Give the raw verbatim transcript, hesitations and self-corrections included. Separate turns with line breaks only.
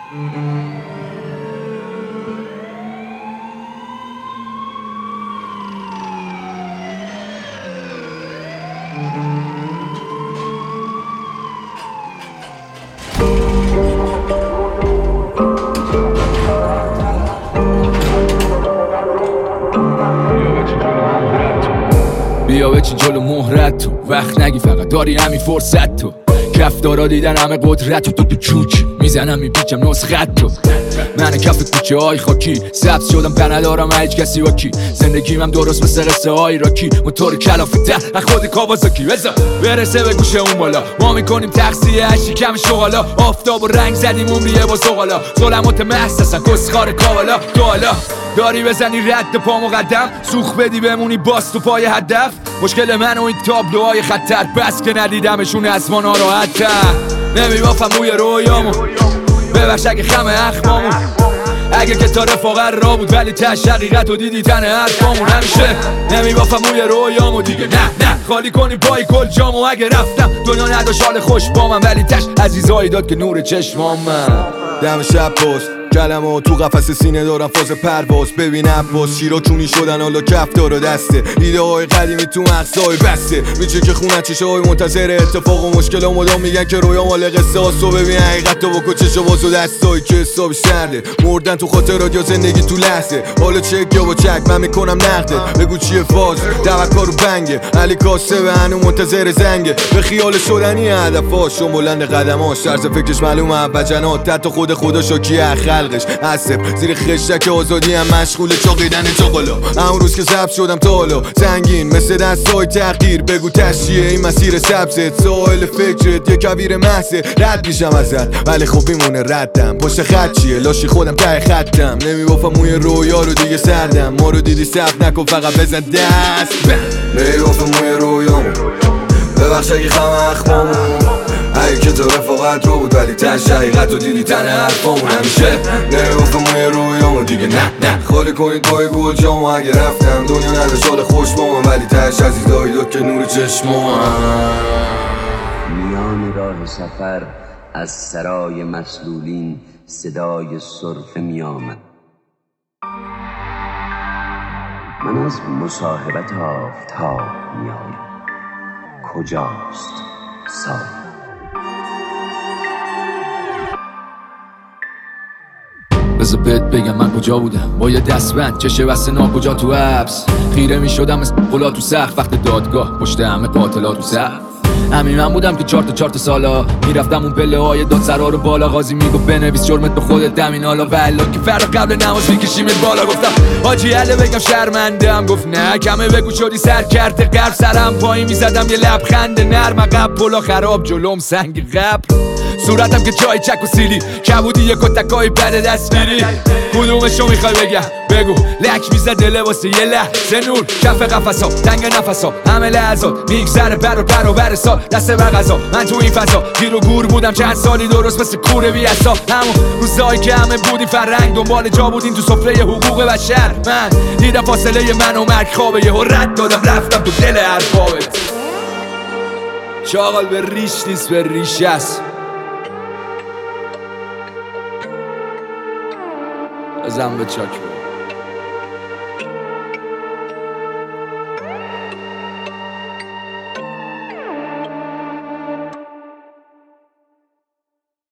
بیا بچین جلو مهرت تو، وقت نگی فقط داری همین فرصت تو. کفتارا دیدن همه قدرت تو، تو چوچ میزنم میپیچم نسخت تو. من کف کوچه های خاکی سبز شدم به ندارم هیچ کسی با کی. زندگیم هم درست مثل قصه های راکی، موتور کلافته از خود کاوازاکی. بزا برسه به گوشه اون بالا، ما میکنیم تقصیه هشی کم شغالا. آفتاب و رنگ زدیم عمریه با زغالا، ظلمات محض هستن کسخار کاوالا. تو حالا داری بزنی رد پا مقدم، سوخ بدی بمونی باز تو پای هدف. مشکل من و این تابلوهای خطر، بس که ندیدمشون از ما ناراحت‌تر. نمیبافم موی رویامو، ببخش اگه خم اخمامون، اگه که تا رفاقت را بود ولی تش حقیقت و دیدی تن حرفامون. همیشه نمیبافم موی رویامو دیگه، نه نه خالی کنی پای کل جامو. اگه رفتم دنیا نداشت حال خوش با من، ولی تش عزیزایی داد که نور چشمام. من
دم شب پست کلمه تو قفس سینه دارم فاز پرواز. ببین عباس شیرا چونی شدن حالا کفتار و دسته. ایده های قدیمی تو مغزهای بسته، میچه که خونه چشه های منتظر اتفاق و مشکل ها مدام میگن که رویا مال قصه هاست. و ببین حقیقت تو بکن چشه باز و دستایی که حسابش سرده. مردن تو خاطرات یا زندگی تو لحظه، حالا چک یا با چک من میکنم نقدت. بگو چیه فاز توکر و بنگه، علی کاسه به هنو منتظر زنگه. به خیال شدنی هدفاش و بلند قدماش، طرز فکرش معلومه وجنات. حتی خود خدا شاکی خلقش عصب زیر خشک آزادی هم مشغول چاقیدن چاقالا. اون روز که ضبط شدم تا حالا سنگین مثل دستای تغییر. بگو تشیه این مسیر سبزت، ساحل فکرت یه کویر محضه. رد میشم ازت ولی خب میمونه ردم، پشت خط چیه لاشی خودم ته خطم. نمیبافم موی رویا رو دیگه سردم، ما رو دیدی ثبت نکن فقط بزن دست. نمیبافم موی رویامو، ببخش اگه خم اخمامون، اگه که تو رفاقت رو بود ولی تش حقیقت رو دیدی تن حرفامون. همیشه نمیبافم موی رویامو دیگه، نه نه خالی کنید پای گل جامو. اگه رفتم دنیا نداشت حال خوش با من، ولی تش عزیزایی داد که نور چشمام.
میان راه سفر از سرای مسلولین صدای سرفه میآمد. من از مصاحبت آفتاب میآیم، کجاست سایه؟
بذار بهت بگم من کجا بودم با یه دستبند چشه بسته ناکجا تو حبس. خیره می شدم مثل قلا تو سقف وقت دادگاه، پشت همه قاتلات تو سقف. همین من بودم که چهار تا چهار تا سالا میرفتم اون پله های دادسرا رو بالا. قاضی میگو بنویس جرمت به خودت دمین حالا والا که فردا قبل نماز میکشیمت بالا. گفتم حاجی عله بگم شرمندم، گفت نه کمه بگو شدی سر کرده قرب. سرم پایین میزدم یه لبخند نرم، عقب پلا خراب جلوم سنگ قبر. صورتم که جای چک و سیلی، کبودی یه کتکای بده دستگیری. کدومشو میخوای بگم بگو، لک میزده لباس یه لحظه نور. کف قفصا تنگ نفسا همه لحظات میگذره بر و بر و بر سال. دست بر غذا من تو این فضا گیر و گور بودم چند سالی درست مثل کوره بی اصا. همون روزایی که همه بودیم فرنگ دنبال جا بودیم تو سفره حقوق بشر. من دیدم فاصله من و مرگ خوابه، یهو رد دادم رفتم تو دل حرفابت. چاقال به ریش نیست به ریش است. بزن به چاک بود.